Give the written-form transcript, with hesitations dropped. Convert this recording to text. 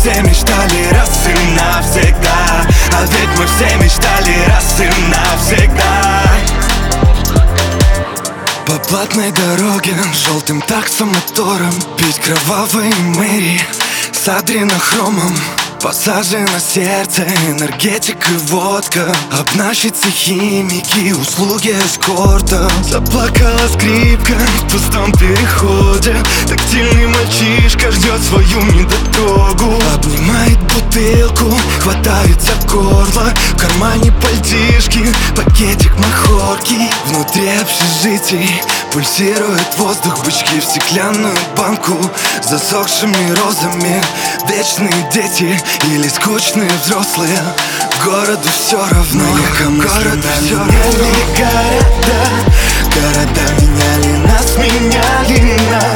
все мечтали раз и навсегда. А ведь мы все мечтали раз и навсегда. По платной дороге, желтым таксомотором, пить кровавые мэри с адренохромом. Пассажи на сердце, энергетик и водка, обнащицы, химики, услуги эскорта. Заплакала скрипка в пустом переходе. Тактильный мальчишка ждет свою недотрогу. Обнимает бутылку, хватает за горло. В кармане пальтишки, пакетик махорки. Внутри общежитий пульсирует воздух. Бычки в стеклянную банку с засохшими розами. Вечные дети или скучные взрослые, городу все равно. Городу все равно. Города меняли нас, меняли нас.